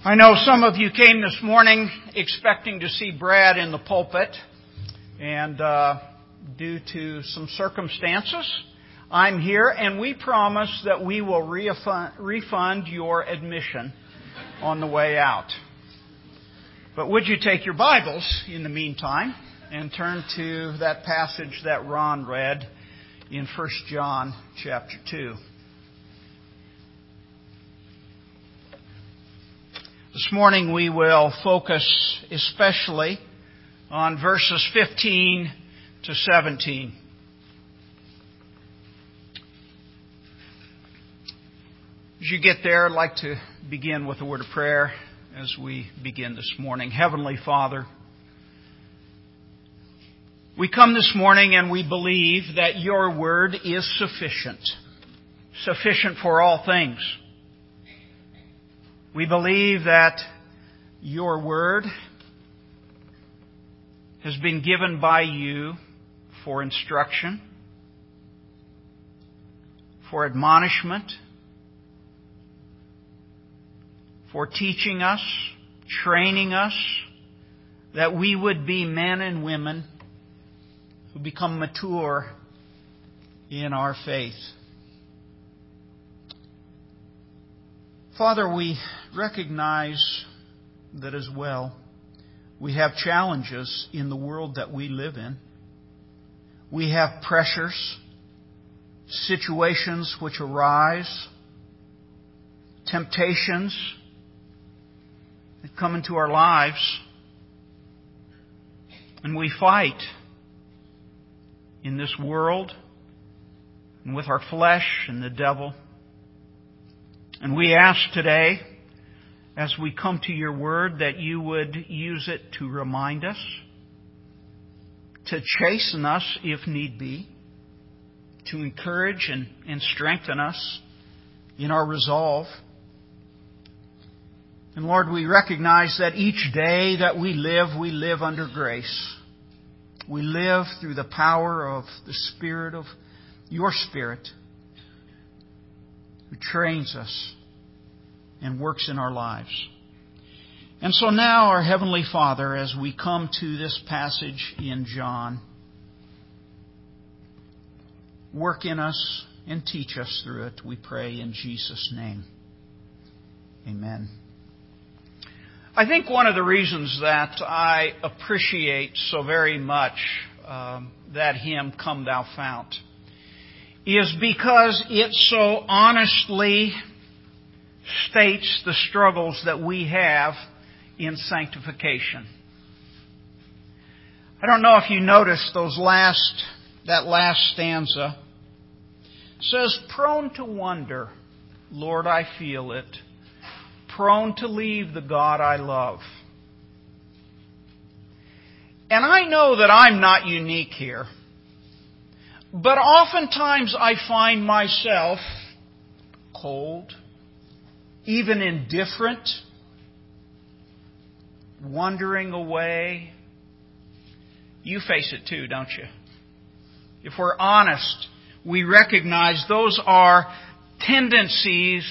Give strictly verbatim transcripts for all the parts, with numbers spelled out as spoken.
I know some of you came this morning expecting to see Brad in the pulpit, and uh, due to some circumstances, I'm here, and we promise that we will refund, refund your admission on the way out. But would you take your Bibles in the meantime and turn to that passage that Ron read in First John chapter two. This morning we will focus especially on verses fifteen to seventeen. As you get there, I'd like to begin with a word of prayer as we begin this morning. Heavenly Father, we come this morning and we believe that your word is sufficient, sufficient for all things. We believe that your word has been given by you for instruction, for admonishment, for teaching us, training us, that we would be men and women who become mature in our faith. Father, we recognize that as well we have challenges in the world that we live in. We have pressures, situations which arise, temptations that come into our lives, and we fight in this world and with our flesh and the devil. And we ask today, as we come to your word, that you would use it to remind us, to chasten us if need be, to encourage and, and strengthen us in our resolve. And Lord, we recognize that each day that we live, we live under grace. We live through the power of the Spirit of your Spirit, who trains us and works in our lives. And so now, our Heavenly Father, as we come to this passage in John, work in us and teach us through it, we pray in Jesus' name. Amen. I think one of the reasons that I appreciate so very much um, that hymn, Come Thou Fount, is because it so honestly states the struggles that we have in sanctification. I don't know if you noticed those last, that last stanza. It says, prone to wonder, Lord, I feel it. Prone to leave the God I love. And I know that I'm not unique here. But oftentimes I find myself cold, even indifferent, wandering away. You face it too, don't you? If we're honest, we recognize those are tendencies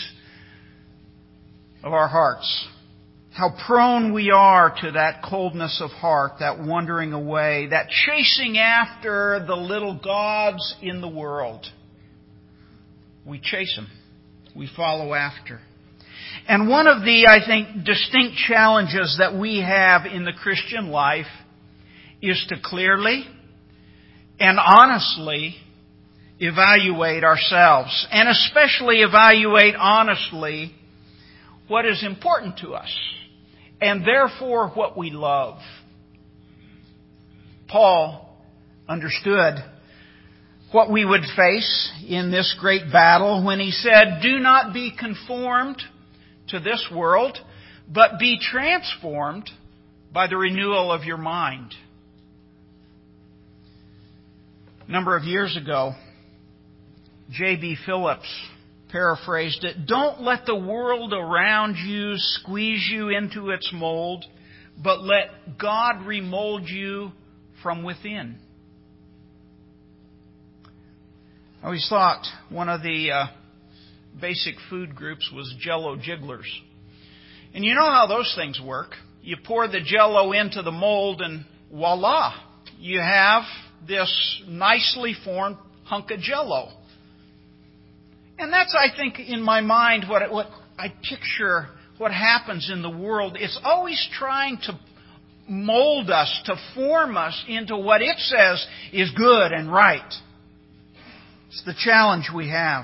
of our hearts. How prone we are to that coldness of heart, that wandering away, that chasing after the little gods in the world. We chase them. We follow after. And one of the, I think, distinct challenges that we have in the Christian life is to clearly and honestly evaluate ourselves, and especially evaluate honestly what is important to us, and therefore what we love. Paul understood what we would face in this great battle when he said, do not be conformed to this world, but be transformed by the renewal of your mind. A number of years ago, J B Phillips paraphrased it, don't let the world around you squeeze you into its mold, but let God remold you from within. I always thought one of the uh, basic food groups was Jell-O Jigglers. And you know how those things work. You pour the Jell-O into the mold and voila, you have this nicely formed hunk of Jell-O. And that's, I think, in my mind, what, what I picture what happens in the world. It's always trying to mold us, to form us into what it says is good and right. It's the challenge we have.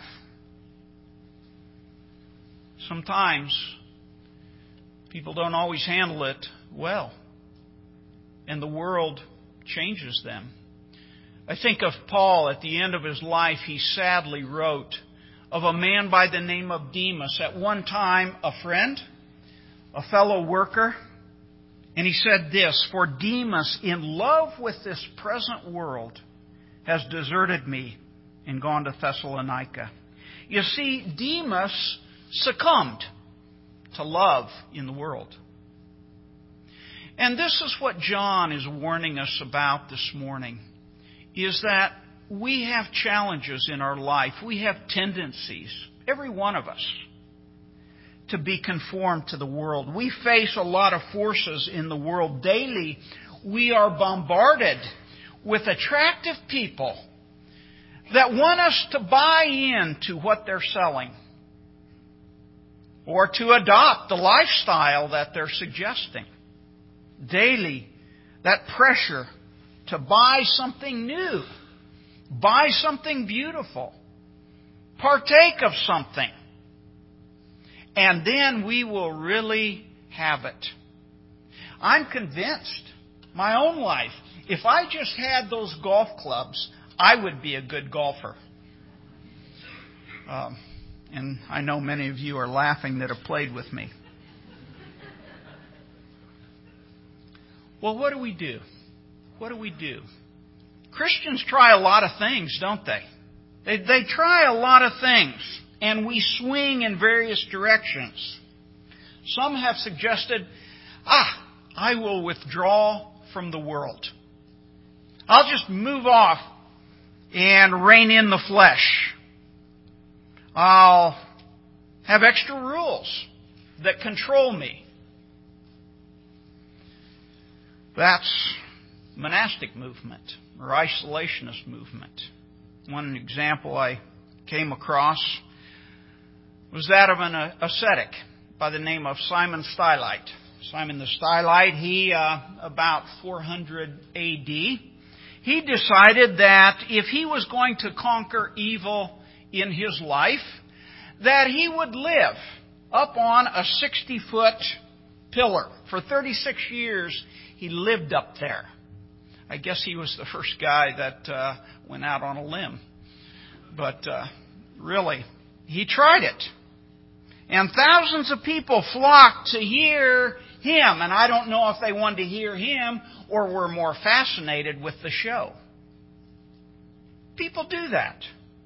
Sometimes people don't always handle it well, and the world changes them. I think of Paul at the end of his life. He sadly wrote of a man by the name of Demas, at one time a friend, a fellow worker. And he said this, "For Demas, in love with this present world, has deserted me and gone to Thessalonica." You see, Demas succumbed to love in the world. And this is what John is warning us about this morning, is that we have challenges in our life. We have tendencies, every one of us, to be conformed to the world. We face a lot of forces in the world. Daily, we are bombarded with attractive people that want us to buy into what they're selling or to adopt the lifestyle that they're suggesting. Daily, that pressure to buy something new, buy something beautiful, partake of something, and then we will really have it. I'm convinced, my own life, if I just had those golf clubs, I would be a good golfer. Um, and I know many of you are laughing that have played with me. Well, what do we do? What do we do? Christians try a lot of things, don't they? They, they try a lot of things, and we swing in various directions. Some have suggested, ah, I will withdraw from the world. I'll just move off and rein in the flesh. I'll have extra rules that control me. That's monastic movement or isolationist movement. One example I came across was that of an ascetic by the name of Simon Stylite. Simon the Stylite, he, uh, about four hundred A D, he decided that if he was going to conquer evil in his life, that he would live up on a sixty-foot pillar. For thirty-six years, he lived up there. I guess he was the first guy that uh, went out on a limb. But uh, really, he tried it. And thousands of people flocked to hear him. And I don't know if they wanted to hear him or were more fascinated with the show. People do that.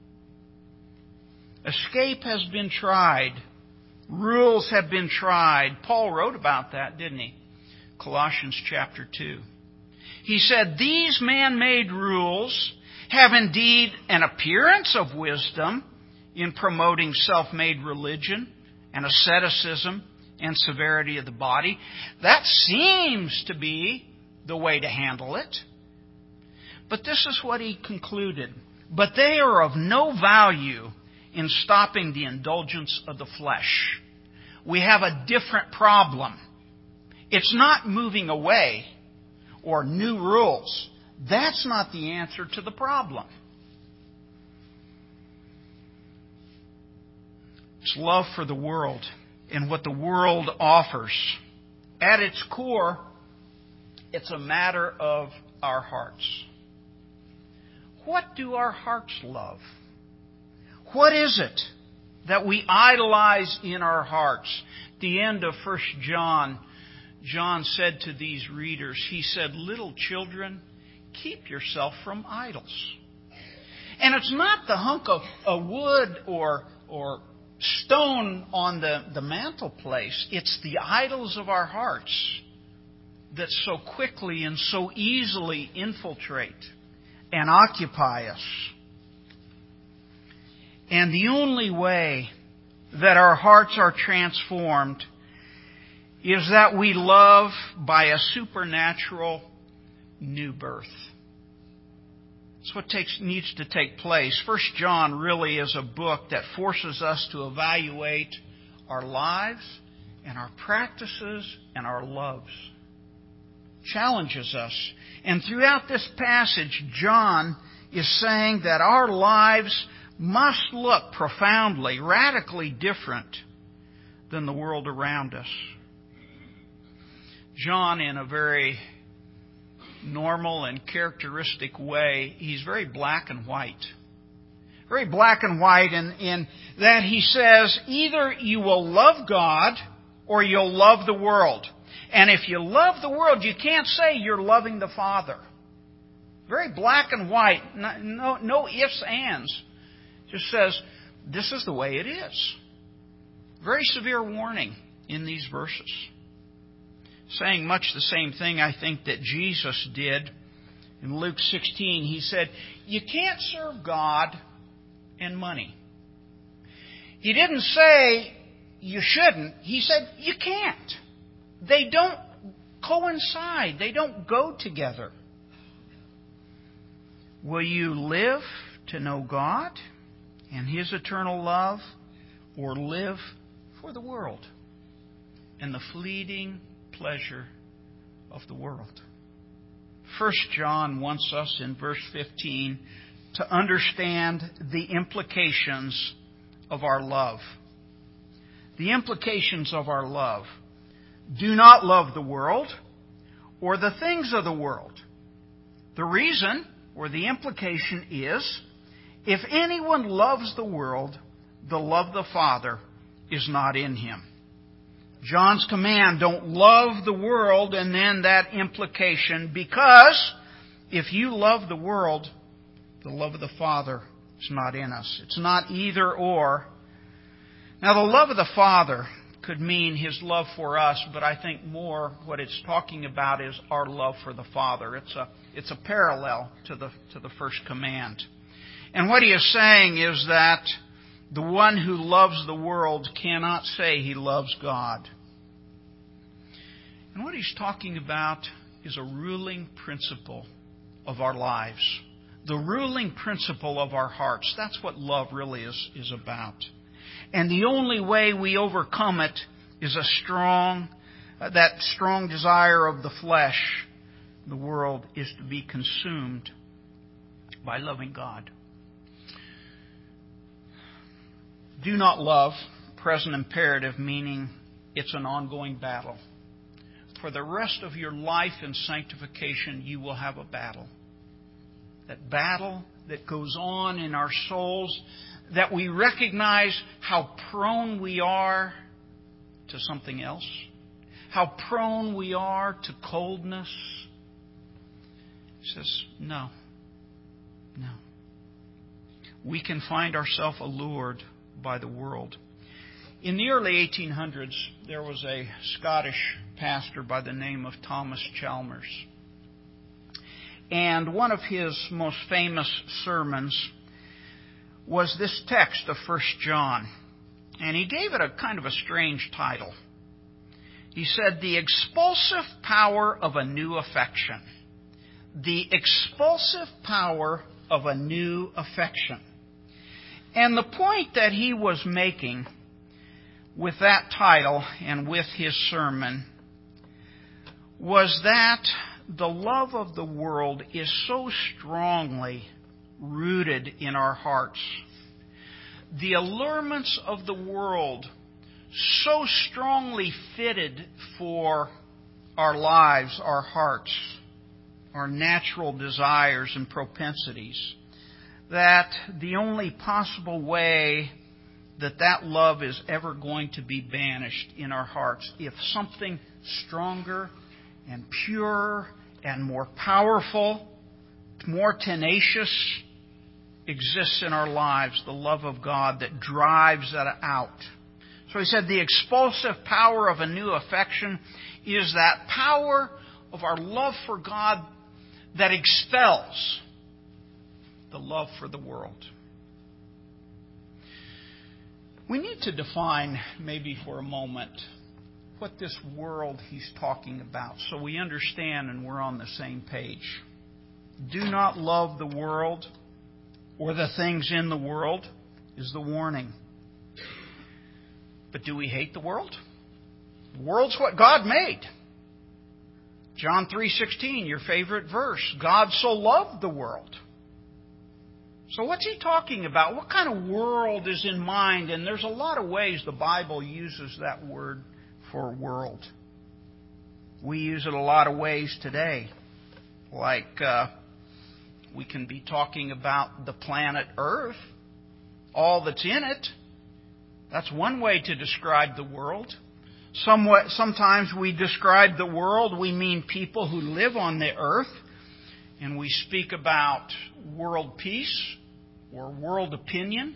Escape has been tried. Rules have been tried. Paul wrote about that, didn't he? Colossians chapter two. He said, "These man-made rules have indeed an appearance of wisdom in promoting self-made religion and asceticism and severity of the body." That seems to be the way to handle it. But this is what he concluded. "But they are of no value in stopping the indulgence of the flesh." We have a different problem. It's not moving away or new rules. That's not the answer to the problem. It's love for the world and what the world offers. At its core, it's a matter of our hearts. What do our hearts love? What is it that we idolize in our hearts? At the end of First John, John said to these readers, he said, "Little children, keep yourself from idols." And it's not the hunk of a wood or or stone on the, the mantelpiece. It's the idols of our hearts that so quickly and so easily infiltrate and occupy us. And the only way that our hearts are transformed is that we love by a supernatural new birth. It's what takes, needs to take place. First John really is a book that forces us to evaluate our lives and our practices and our loves. Challenges us. And throughout this passage, John is saying that our lives must look profoundly, radically different than the world around us. John, in a very normal and characteristic way, he's very black and white. Very black and white in, in that he says, either you will love God or you'll love the world. And if you love the world, you can't say you're loving the Father. Very black and white. No, no, no ifs, ands. Just says, this is the way it is. Very severe warning in these verses. Saying much the same thing, I think, that Jesus did in Luke sixteen. He said, you can't serve God and money. He didn't say you shouldn't. He said you can't. They don't coincide. They don't go together. Will you live to know God and His eternal love, or live for the world and the fleeting pleasure of the world? First John wants us in verse fifteen to understand the implications of our love. The implications of our love. Do not love the world or the things of the world. The reason or the implication is, if anyone loves the world, the love of the Father is not in him. John's command, don't love the world, and then that implication, because if you love the world, the love of the Father is not in us. It's not either or. Now, the love of the Father could mean His love for us, but I think more what it's talking about is our love for the Father. It's a, it's a parallel to the, to the first command. And what he is saying is that the one who loves the world cannot say he loves God. And what he's talking about is a ruling principle of our lives. The ruling principle of our hearts. That's what love really is, is about. And the only way we overcome it is a strong, uh, that strong desire of the flesh, the world, is to be consumed by loving God. Do not love, present imperative, meaning it's an ongoing battle. For the rest of your life in sanctification, you will have a battle. That battle that goes on in our souls, that we recognize how prone we are to something else, how prone we are to coldness. He says, no, no. We can find ourselves allured by the world. In the early eighteen hundreds, there was a Scottish pastor by the name of Thomas Chalmers. And one of his most famous sermons was this text of First John. And he gave it a kind of a strange title. He said, the expulsive power of a new affection. The expulsive power of a new affection. And the point that he was making with that title and with his sermon was that the love of the world is so strongly rooted in our hearts. The allurements of the world so strongly fitted for our lives, our hearts, our natural desires and propensities, that the only possible way that that love is ever going to be banished in our hearts, if something stronger and purer and more powerful, more tenacious exists in our lives, the love of God that drives that out. So he said the expulsive power of a new affection is that power of our love for God that expels the love for the world. We need to define, maybe for a moment, what this world he's talking about so we understand and we're on the same page. Do not love the world or the things in the world is the warning. But do we hate the world? The world's what God made. John three sixteen, your favorite verse. God so loved the world. So what's he talking about? What kind of world is in mind? And there's a lot of ways the Bible uses that word for world. We use it a lot of ways today. Like uh, we can be talking about the planet Earth, all that's in it. That's one way to describe the world. Somewhat, sometimes we describe the world, we mean people who live on the earth, and we speak about world peace or world opinion.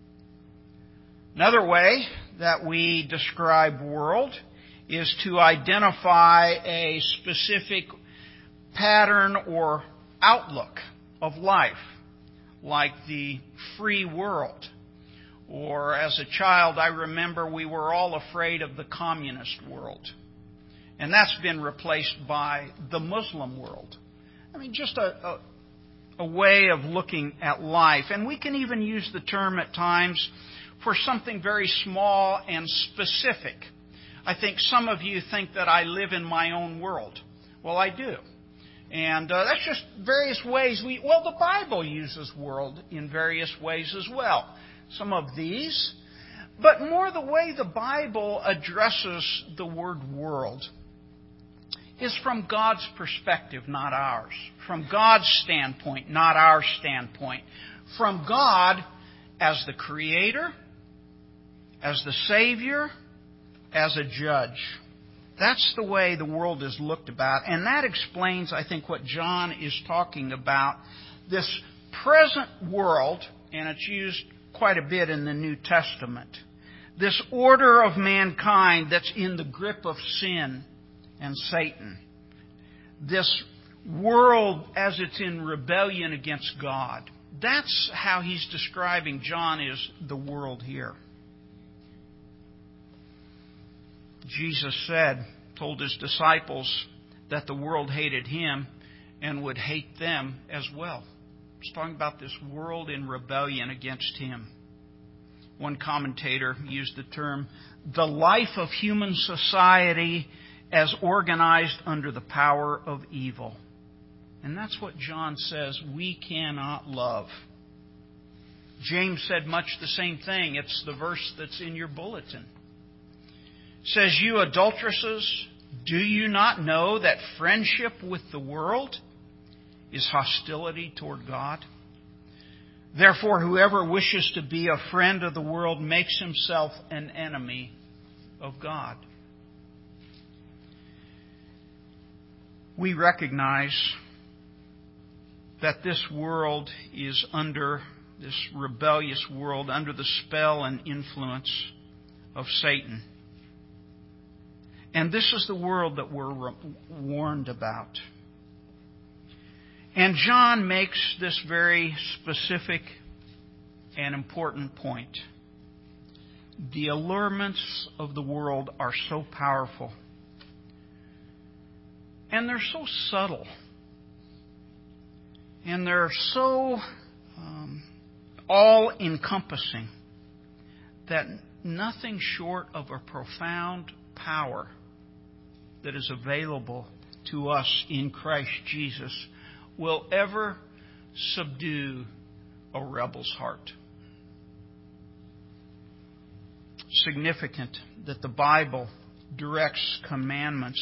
Another way that we describe world is to identify a specific pattern or outlook of life, like the free world. Or as a child, I remember we were all afraid of the communist world. And that's been replaced by the Muslim world. I mean, just a, a, a way of looking at life. And we can even use the term at times for something very small and specific. I think some of you think that I live in my own world. Well, I do. And uh, that's just various ways we... Well, the Bible uses world in various ways as well. Some of these, but more the way the Bible addresses the word world is from God's perspective, not ours. From God's standpoint, not our standpoint. From God as the Creator, as the Savior, as a judge. That's the way the world is looked about. And that explains, I think, what John is talking about. This present world, and it's used quite a bit in the New Testament. This order of mankind that's in the grip of sin and Satan. This world as it's in rebellion against God. That's how he's describing, John, is the world here. Jesus said, told his disciples that the world hated him and would hate them as well. He's talking about this world in rebellion against him. One commentator used the term, the life of human society as organized under the power of evil. And that's what John says we cannot love. James said much the same thing. It's the verse that's in your bulletin. It says, you adulteresses, do you not know that friendship with the world is hostility toward God? Therefore, whoever wishes to be a friend of the world makes himself an enemy of God. We recognize that this world is under, this rebellious world, under the spell and influence of Satan. And this is the world that we're warned about. And John makes this very specific and important point. The allurements of the world are so powerful. And they're so subtle. And they're so um, all-encompassing that nothing short of a profound power that is available to us in Christ Jesus will ever subdue a rebel's heart. Significant that the Bible directs commandments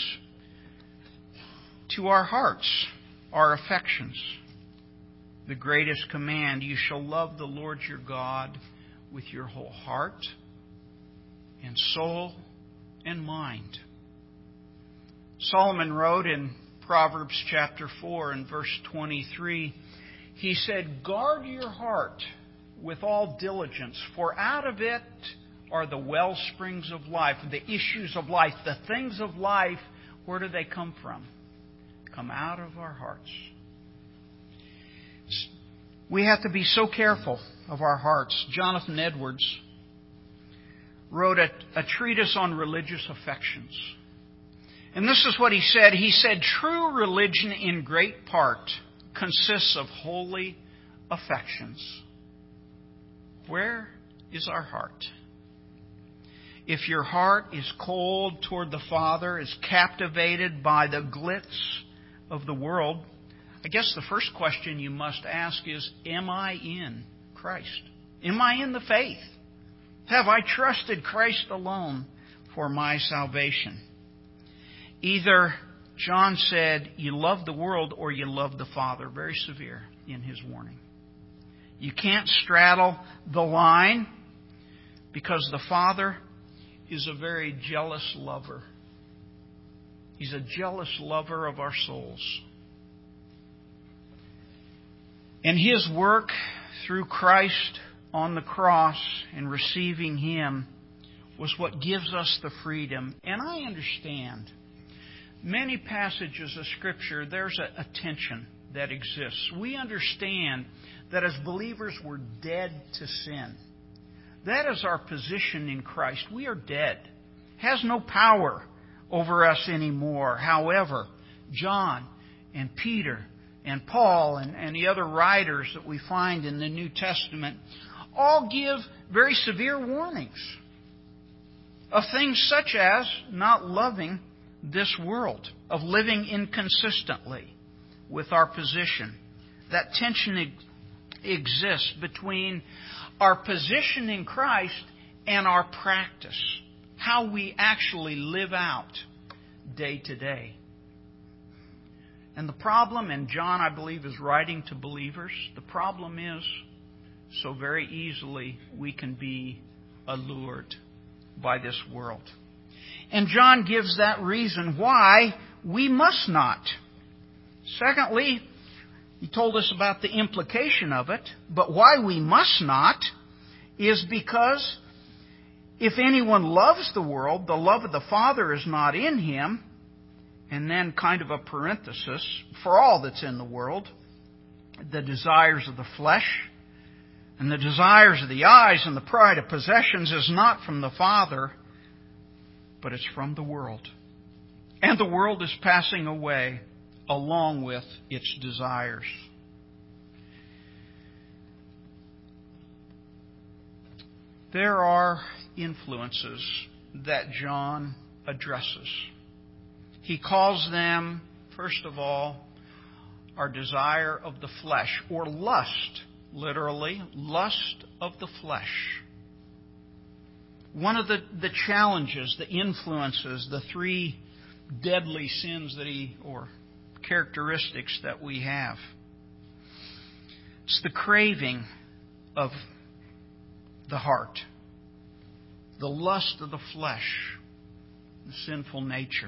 to our hearts, our affections. The greatest command, you shall love the Lord your God with your whole heart and soul and mind. Solomon wrote in Proverbs chapter four and verse twenty-three, he said, guard your heart with all diligence, for out of it are the well springs of life, the issues of life, the things of life. Where do they come from? Come out of our hearts. We have to be so careful of our hearts. Jonathan Edwards wrote a, a treatise on religious affections. And this is what he said. He said, true religion in great part consists of holy affections. Where is our heart? If your heart is cold toward the Father, is captivated by the glitz of the world, I guess the first question you must ask is, am I in Christ? Am I in the faith? Have I trusted Christ alone for my salvation? Either, John said, you love the world or you love the Father. Very severe in his warning. You can't straddle the line because the Father is a very jealous lover. He's a jealous lover of our souls. And His work through Christ on the cross and receiving Him was what gives us the freedom. And I understand many passages of Scripture, there's a, a tension that exists. We understand that as believers we're dead to sin. That is our position in Christ. We are dead. Has no power over us anymore. However, John and Peter and Paul and, and the other writers that we find in the New Testament all give very severe warnings of things such as not loving this world, of living inconsistently with our position. That tension ex- exists between our position in Christ and our practice, how we actually live out day to day. And the problem, and John, I believe, is writing to believers, the problem is so very easily we can be allured by this world. And John gives that reason why we must not. Secondly, he told us about the implication of it, but why we must not is because if anyone loves the world, the love of the Father is not in him. And then kind of a parenthesis, for all that's in the world, the desires of the flesh and the desires of the eyes and the pride of possessions is not from the Father, but it's from the world. And the world is passing away along with its desires. There are influences that John addresses. He calls them, first of all, our desire of the flesh, or lust, literally, lust of the flesh. One of the, the challenges, the influences, the three deadly sins that he, or characteristics that we have. It's the craving of the heart, the lust of the flesh, the sinful nature.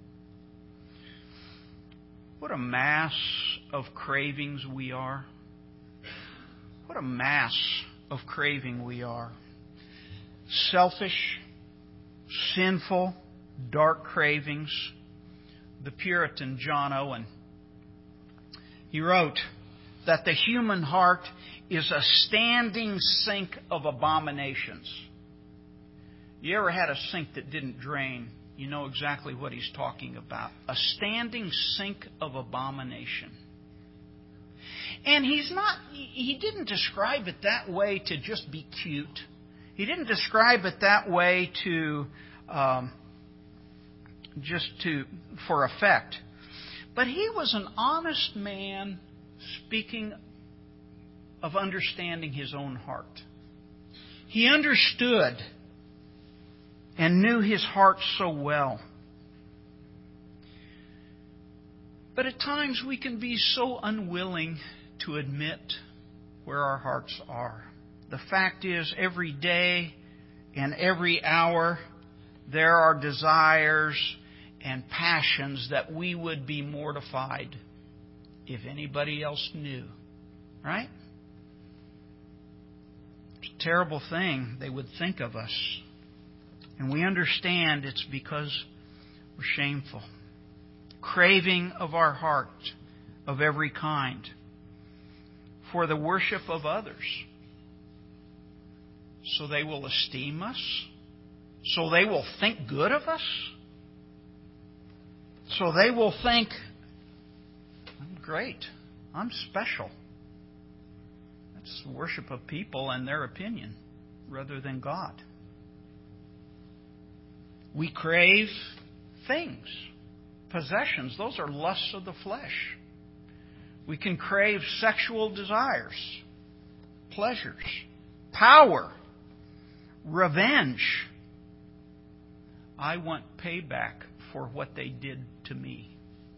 What a mass of cravings we are. What a mass of craving we are. Selfish, sinful, dark cravings. The Puritan John Owen, he wrote that the human heart is a standing sink of abominations. You ever had a sink that didn't drain? You know exactly what he's talking about. A standing sink of abomination. And he's not, he didn't describe it that way to just be cute. He didn't describe it that way to, um, just to, for effect. But he was an honest man speaking of understanding his own heart. He understood and knew his heart so well. But at times we can be so unwilling to admit where our hearts are. The fact is, every day and every hour, there are desires and passions that we would be mortified if anybody else knew. Right? It's a terrible thing they would think of us. And we understand it's because we're shameful. Craving of our heart of every kind for the worship of others, so they will esteem us, So they will think good of us? So they will think, great, I'm special. That's the worship of people and their opinion rather than God. We crave things, possessions. Those are lusts of the flesh. We can crave sexual desires, pleasures, power, revenge. I want payback for what they did to me.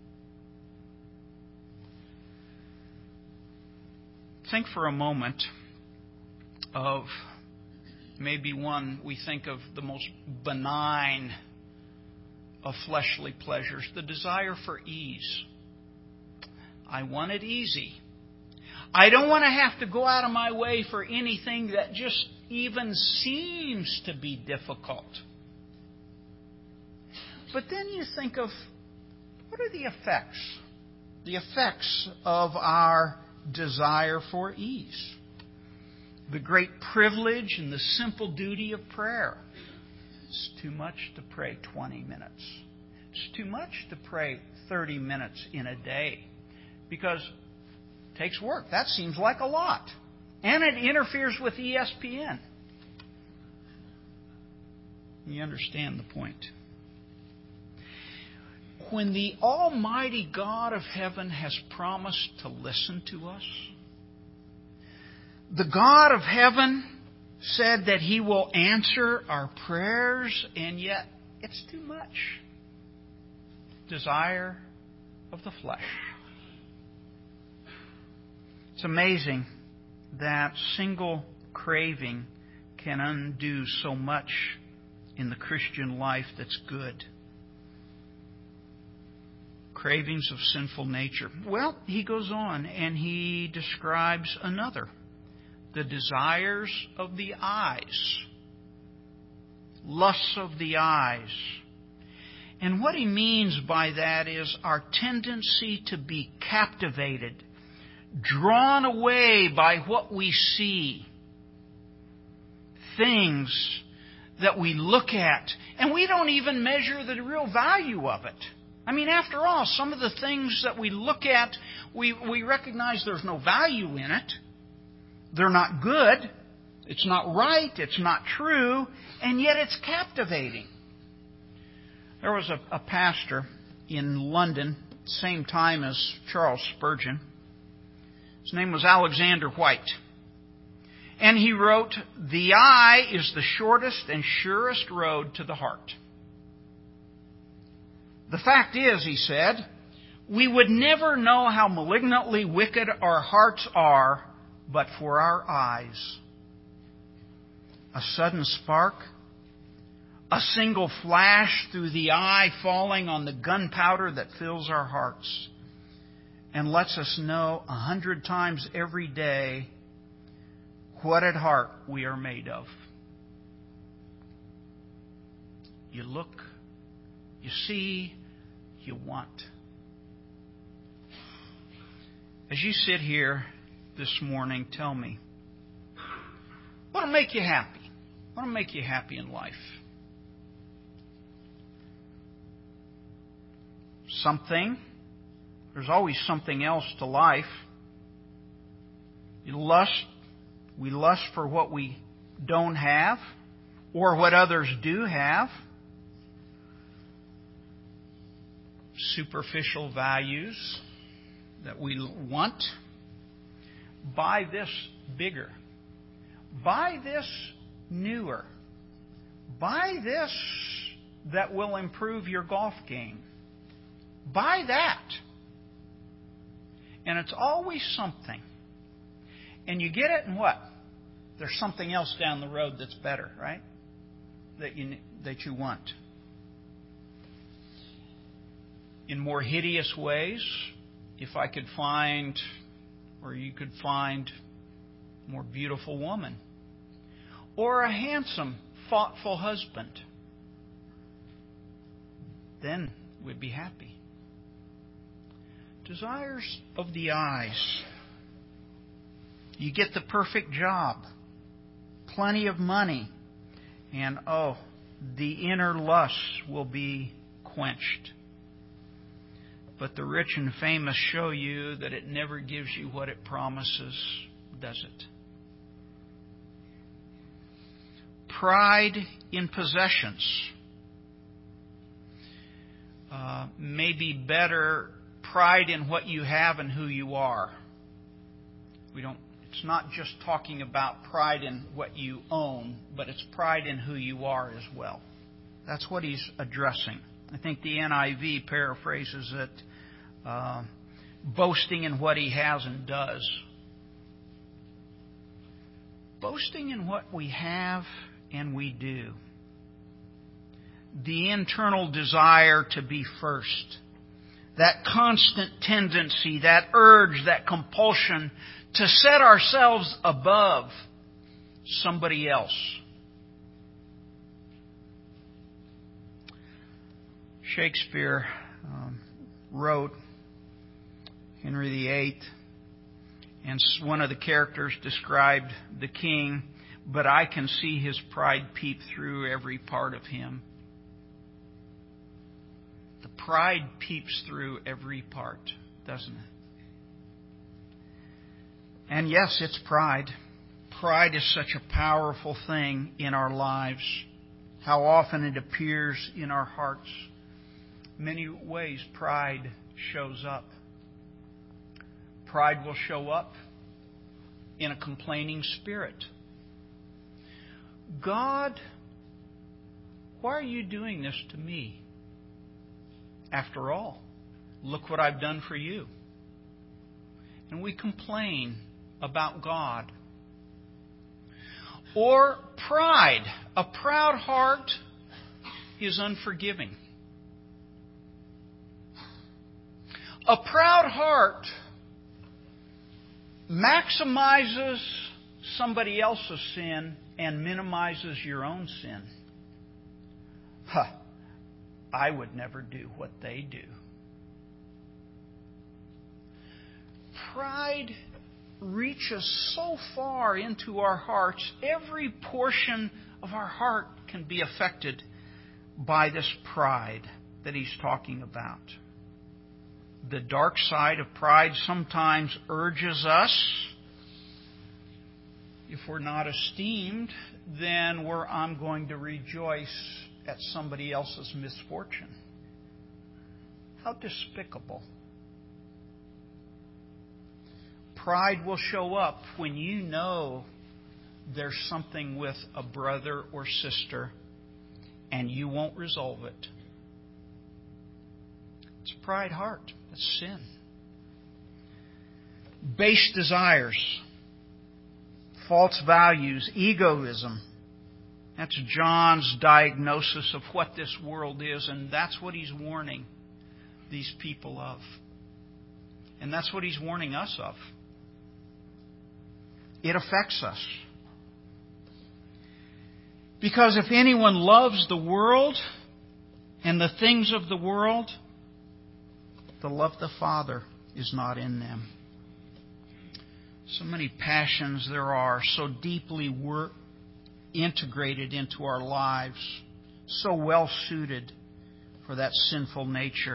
Think for a moment of maybe one we think of the most benign of fleshly pleasures, the desire for ease. I want it easy. I don't want to have to go out of my way for anything that just even seems to be difficult. But then you think of, what are the effects? The effects of our desire for ease. The great privilege and the simple duty of prayer. It's too much to pray twenty minutes. It's too much to pray thirty minutes in a day. Because it takes work. That seems like a lot. And it interferes with E S P N. You understand the point. When the Almighty God of heaven has promised to listen to us, the God of heaven said that He will answer our prayers, and yet it's too much. Desire of the flesh. It's amazing that single craving can undo so much in the Christian life that's good. Cravings of sinful nature. Well, he goes on and he describes another. The desires of the eyes. Lusts of the eyes. And what he means by that is our tendency to be captivated, drawn away by what we see. Things that we look at, and we don't even measure the real value of it. I mean, after all, some of the things that we look at, we, we recognize there's no value in it. They're not good. It's not right. It's not true. And yet it's captivating. There was a, a pastor in London, same time as Charles Spurgeon. His name was Alexander White. And he wrote, "The eye is the shortest and surest road to the heart. The fact is," he said, "we would never know how malignantly wicked our hearts are but for our eyes. A sudden spark, a single flash through the eye falling on the gunpowder that fills our hearts and lets us know a hundred times every day what at heart we are made of." You look, you see, you want. As you sit here this morning, tell me, what will make you happy? What will make you happy in life? Something. There's always something else to life. You lust. We lust for what we don't have or what others do have. Superficial values that we want. Buy this bigger. Buy this newer. Buy this that will improve your golf game. Buy that. And it's always something. And you get it, and what? There's something else down the road that's better, right? That you that you want. In more hideous ways, if I could find, or you could find, a more beautiful woman, or a handsome, thoughtful husband, then we'd be happy. Desires of the eyes. You get the perfect job, plenty of money, and oh, the inner lusts will be quenched. But the rich and famous show you that it never gives you what it promises, does it? Pride in possessions uh, may be better. Pride in what you have and who you are. We don't. It's not just talking about pride in what you own, but it's pride in who you are as well. That's what he's addressing. I think the N I V paraphrases it, uh, boasting in what he has and does. Boasting in what we have and we do. The internal desire to be first. That constant tendency, that urge, that compulsion to set ourselves above somebody else. Shakespeare um, wrote Henry the Eighth, and one of the characters described the king, but I can see his pride peep through every part of him. The pride peeps through every part, doesn't it? And yes, it's pride. Pride is such a powerful thing in our lives. How often it appears in our hearts. Many ways pride shows up. Pride will show up in a complaining spirit. God, why are you doing this to me? After all, look what I've done for you. And we complain about God. Or pride. A proud heart is unforgiving. A proud heart maximizes somebody else's sin and minimizes your own sin. Huh. I would never do what they do. Pride reaches so far into our hearts. Every portion of our heart can be affected by this pride that he's talking about. The dark side of pride sometimes urges us, if we're not esteemed, then we're, I'm going to rejoice at somebody else's misfortune. How despicable. Pride will show up when you know there's something with a brother or sister and you won't resolve it. It's a pride heart. It's sin. Base desires, false values, egoism. That's John's diagnosis of what this world is, and that's what he's warning these people of. And that's what he's warning us of. It affects us. Because if anyone loves the world and the things of the world, the love of the Father is not in them. So many passions there are, so deeply work, integrated into our lives, so well suited for that sinful nature.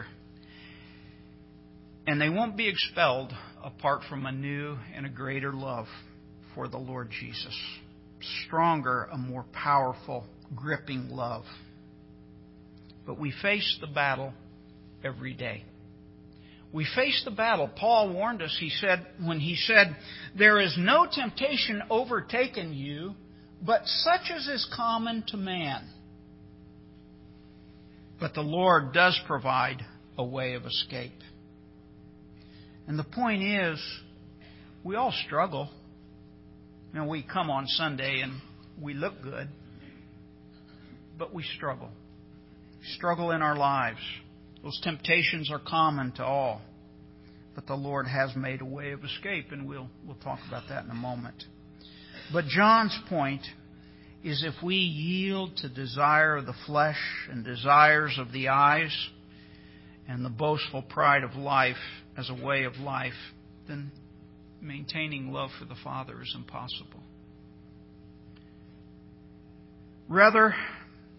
And they won't be expelled apart from a new and a greater love for the Lord Jesus. Stronger, a more powerful, gripping love. But we face the battle every day. We face the battle. Paul warned us, he said, when he said, "There is no temptation overtaken you, but such as is common to man. But the Lord does provide a way of escape." And the point is, we all struggle. You know, we come on Sunday and we look good, but we struggle. We struggle in our lives. Those temptations are common to all. But the Lord has made a way of escape, and we'll we'll talk about that in a moment. But John's point is if we yield to desire of the flesh and desires of the eyes and the boastful pride of life as a way of life, then maintaining love for the Father is impossible. Rather,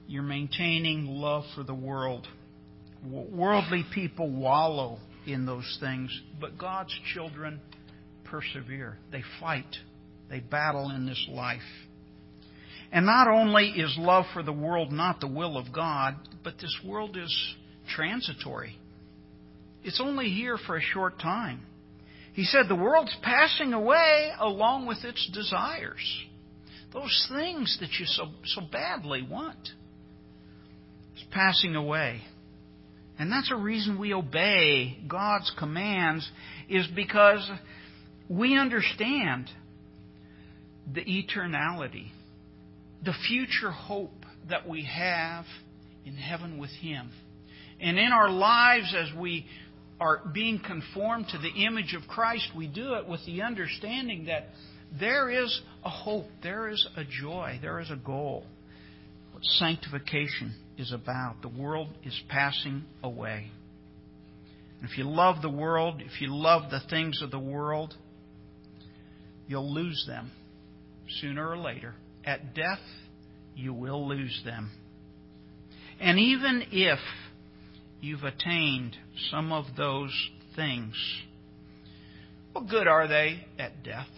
you're maintaining love for the world. Worldly people wallow in those things, but God's children persevere. They fight. They battle in this life. And not only is love for the world not the will of God, but this world is transitory. It's only here for a short time. He said the world's passing away along with its desires. Those things that you so, so badly want. It's passing away. And that's a reason we obey God's commands, is because we understand the eternality, the future hope that we have in heaven with Him. And in our lives, as we are being conformed to the image of Christ, we do it with the understanding that there is a hope, there is a joy, there is a goal. What sanctification is about. The world is passing away. And if you love the world, if you love the things of the world, you'll lose them sooner or later. At death, you will lose them. And even if you've attained some of those things, what good are they at death?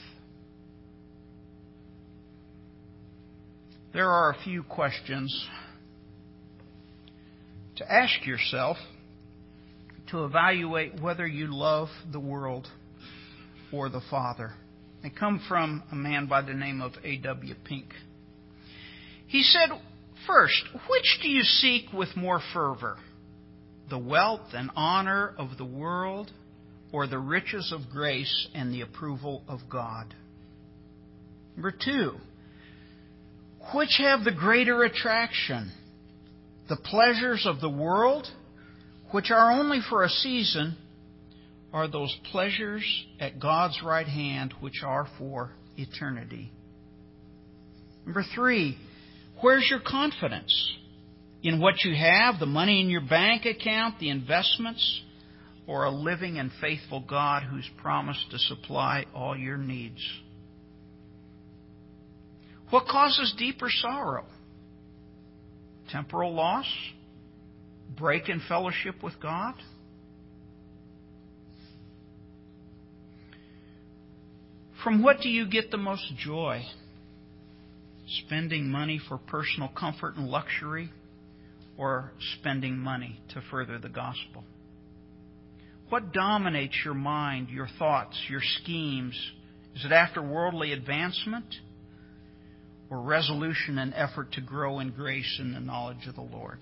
There are a few questions to ask yourself to evaluate whether you love the world or the Father. They come from a man by the name of A W Pink. He said, first, which do you seek with more fervor? The wealth and honor of the world, or the riches of grace and the approval of God? Number two, which have the greater attraction? The pleasures of the world, which are only for a season, or those pleasures at God's right hand, which are for eternity? Number three, where's your confidence? In what you have, the money in your bank account, the investments, or a living and faithful God who's promised to supply all your needs? What causes deeper sorrow? Temporal loss? Break in fellowship with God? From what do you get the most joy? Spending money for personal comfort and luxury, or spending money to further the gospel? What dominates your mind, your thoughts, your schemes? Is it after worldly advancement, or resolution and effort to grow in grace and the knowledge of the Lord?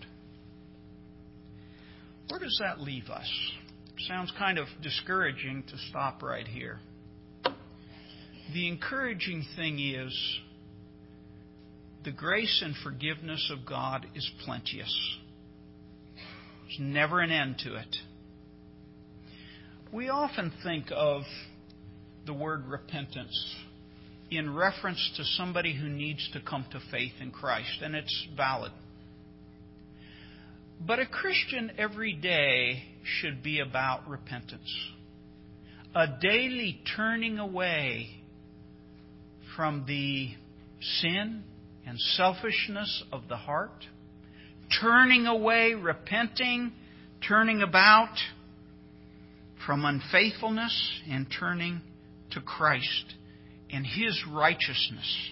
Where does that leave us? Sounds kind of discouraging to stop right here. The encouraging thing is, the grace and forgiveness of God is plenteous. There's never an end to it. We often think of the word repentance in reference to somebody who needs to come to faith in Christ, and it's valid. But a Christian every day should be about repentance. A daily turning away from the sin and selfishness of the heart. Turning away, repenting, turning about from unfaithfulness and turning to Christ and His righteousness.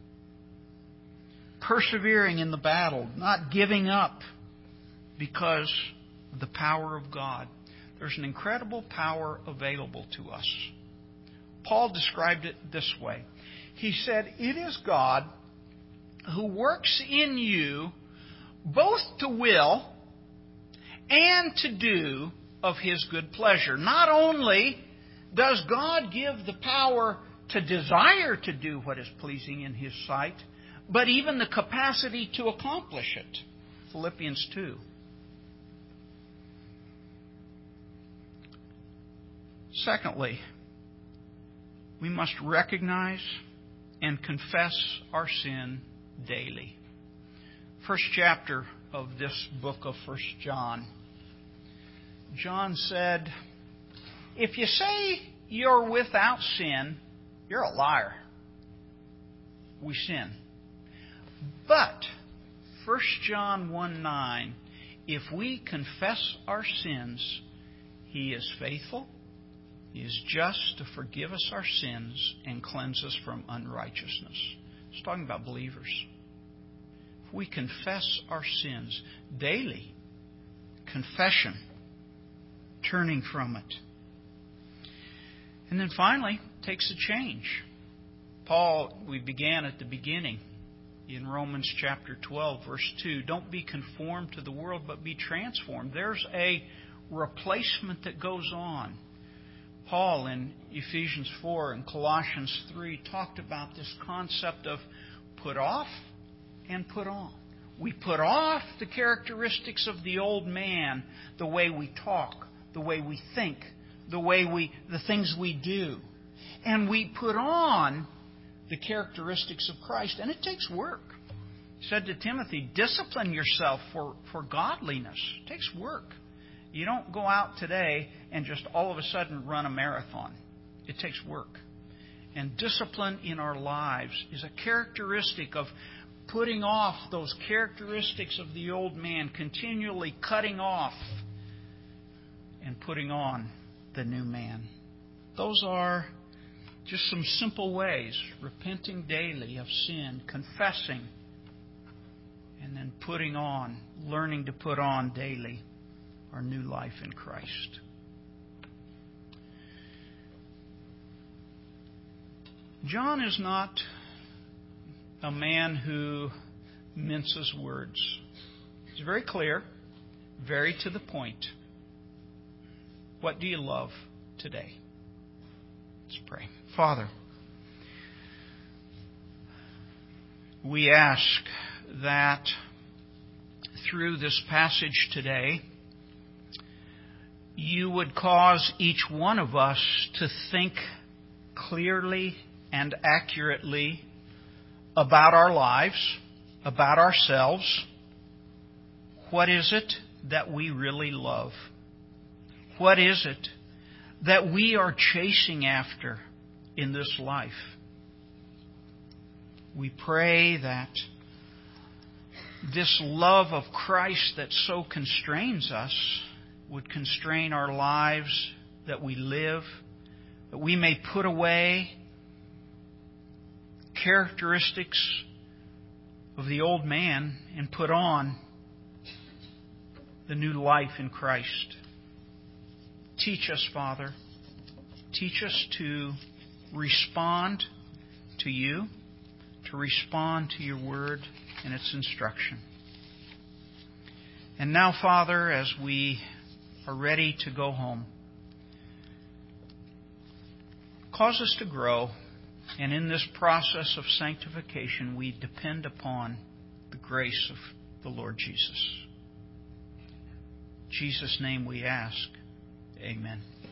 Persevering in the battle, not giving up because of the power of God. There's an incredible power available to us. Paul described it this way. He said, "It is God who works in you both to will and to do of His good pleasure." Not only does God give the power to desire to do what is pleasing in His sight, but even the capacity to accomplish it. Philippians two. Secondly, we must recognize and confess our sin daily. First chapter of this book of First John. John said, if you say you're without sin, you're a liar. We sin. But First John one nine, if we confess our sins, He is faithful, He is just to forgive us our sins and cleanse us from unrighteousness. It's talking about believers. If we confess our sins daily, confession, turning from it. And then finally, takes a change. Paul, we began at the beginning in Romans chapter twelve, verse two. Don't be conformed to the world, but be transformed. There's a replacement that goes on. Paul in Ephesians four and Colossians three talked about this concept of put off and put on. We put off the characteristics of the old man, the way we talk, the way we think, the way we, the things we do. And we put on the characteristics of Christ. And it takes work. He said to Timothy, discipline yourself for, for godliness. It takes work. You don't go out today and just all of a sudden run a marathon. It takes work. And discipline in our lives is a characteristic of putting off those characteristics of the old man, continually cutting off and putting on the new man. Those are just some simple ways. Repenting daily of sin, confessing, and then putting on, learning to put on daily our new life in Christ. John is not a man who minces words. He's very clear, very to the point. What do you love today? Let's pray. Father, we ask that through this passage today, You would cause each one of us to think clearly and accurately about our lives, about ourselves. What is it that we really love? What is it that we are chasing after in this life? We pray that this love of Christ that so constrains us would constrain our lives, that we live, that we may put away characteristics of the old man and put on the new life in Christ. Teach us, Father. Teach us to respond to You, to respond to Your Word and its instruction. And now, Father, as we are ready to go home, cause us to grow, and in this process of sanctification, we depend upon the grace of the Lord Jesus. In Jesus' name we ask. Amen.